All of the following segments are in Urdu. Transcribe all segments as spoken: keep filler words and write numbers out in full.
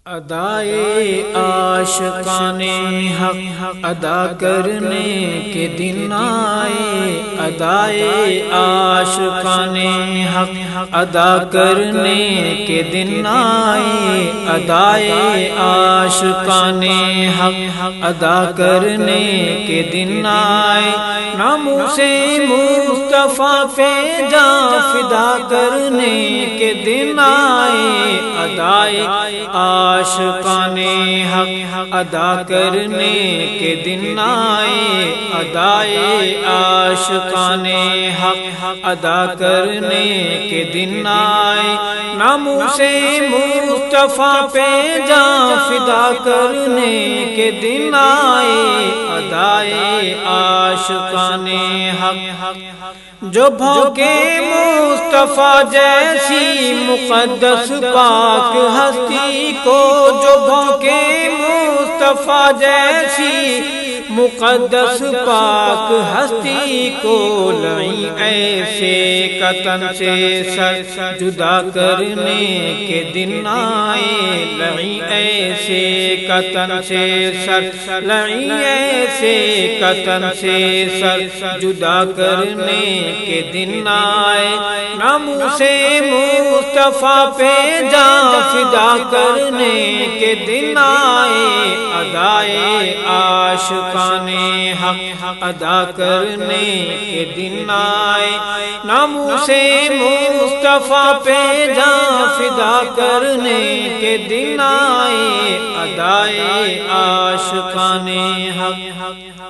ادائے عاشقان حق ادا کرنے کے دن آئے، ادائے عاشقان حق ادا کرنے کے دن آئے، ادائے عاشقان حق ادا کرنے کے دن آئے، ناموس مصطفیٰ پہ جاں فدا کرنے کے دن آئے، ادائے عاشقان حق ادا کرنے کے دن آئے، ادائے عاشقان حق ادا کرنے کے دن آئے، ناموس مصطفیٰ پہ جاں فدا کرنے کے دن آئے، ادائے عاشقان حق جو بھونکے مصطفیٰ جیسی مقدس پاک ہستی کو، جو بھونکے مصطفیٰ جیسی مقدس پاک ہستی کو، لئی ایسے قطن سے سر جدا کرنے کے دن آئے، لئی ایسے قطن سے سر لئی ایسے قطن سے سر جدا کرنے کے دن آئے، ناموس مصطفیٰ پہ جاں فدا کرنے کے دن آئے، ادائے عاشقان حق ادا کرنے کے دن آئے، ناموس مصطفیٰ پہ جاں فدا کرنے کے دن آئے، ادائے عاشقان حق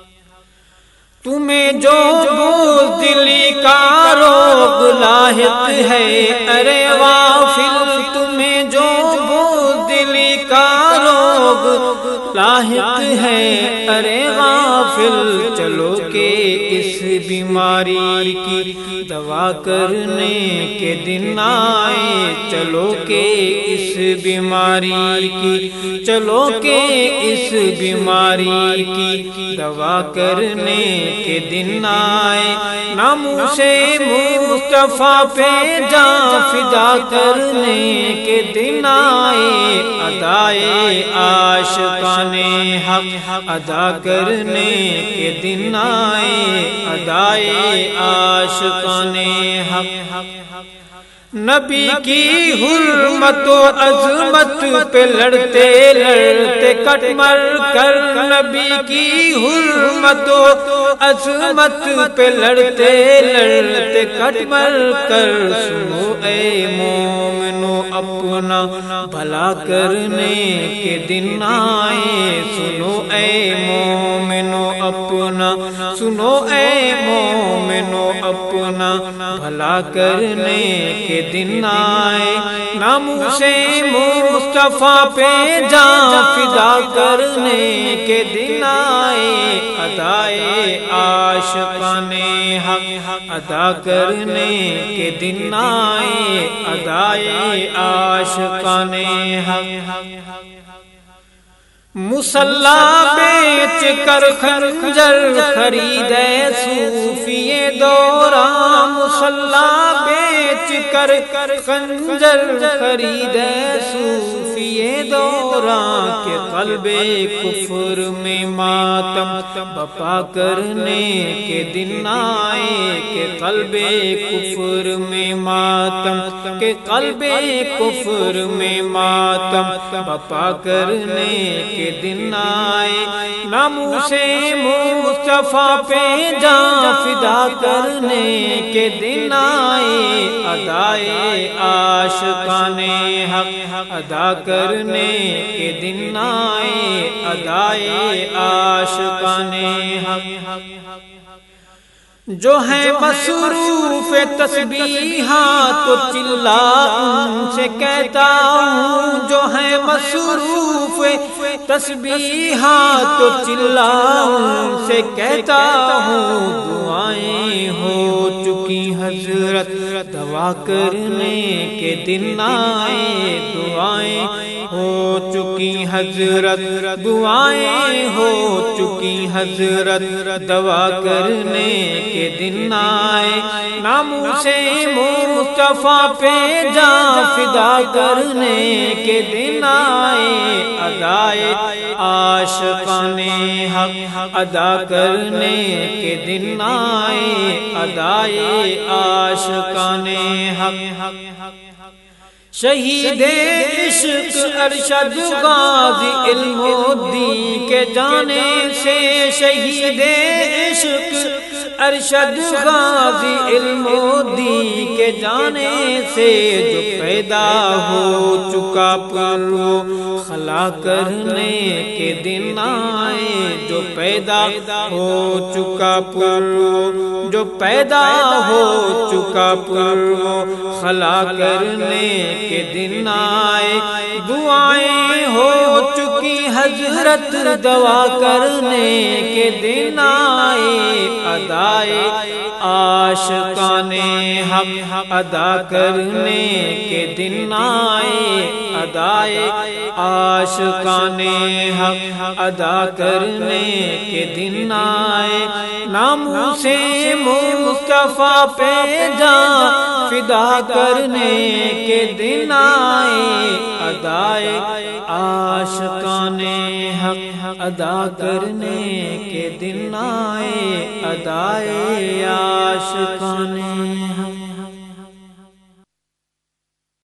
تمہیں جو بزدلی کا روگ لاحق ہے، ارے غافل تمہیں جو بزدلی کا روگ لاحق ہے، ارے غافل چلو کہ اس بیماری کی دوا کرنے کے دن آئے، چلو کہ اس بیماری کی چلو کہ اس بیماری کی دوا کرنے کے دن آئے، ناموس مصطفیٰ پہ جاں فدا کرنے کے دن آئے، ادائے عاشقان حق ادا کرنے کے دن آئے، ادائے عاشقان حق نبی کی حرمت و عظمت پہ لڑتے لڑتے کٹ مر کر، نبی کی حرمت و عظمت پہ لڑتے لڑتے کٹ مر کر، سنو اے مومنو اپنا بھلا کرنے کے دن آئے، سنو اے مومنو اپنا سنو اے مومنو اپنا بھلا کرنے کے دن آئے، ناموس مصطفیٰ پہ جاں فدا کرنے کے دن آئے، ادائے عاشقان حق ادا کرنے کے دن آئے، ادائے عاشقان حق مسلح بیچ کر خنجر خریدے صوفی دوران، مسلح بیچ کر خنجر خریدے صوفی دوران، کہ قلب کفر میں ماتم بپا کرنے کے دن آئے، کہ قلب کفر میں ماتم کہ قلب کفر میں ماتم بپا کرنے کے دن آئے، ناموس مصطفیٰ پہ جاں فدا کرنے کے دن آئے، ادائے عاشقان حق ادا کرنے کے دن آئے، ادائے عاشقان حق جو ہے مصروف تسبیحات تو چلا ان سے کہتا ہوں، جو ہے مصروف تسبیحات تو چلا ان سے کہتا ہوں، دعائیں ہو چکی حضرت دوا کرنے کے دن آئے، دعائیں ہو چکی حضرت دعائیں ہو چکی حضرت دعا کرنے کے دن آئے ناموس مصطفیٰ پہ جاں فدا کرنے کے دن آئے ادائے عاشقان حق ادا کرنے کے دن آئے ادائے عاشقان حق شہید عشق ارشد غازی علم و دین کے جانے سے شہید عشق ارشد غازی علم و دین کے جانے سے جو پیدا ہو چکا پرو خلا کرنے کے دن آئے جو پیدا ہو چکا پرو جو پیدا ہو چکا پرو خلا کرنے کے دن آئے دعائیں ہو چکی حضرت دعا کرنے کے دن آئے ادائے عاشقان حق ادا کرنے کے دن آئے ادائے عاشقان حق ادا کرنے کے دن آئے ناموس مصطفیٰ پہ جاں فدا کرنے کے دن آئے ادائے عاشقان حق ادا کرنے کے دن آئے ادائے عاشقان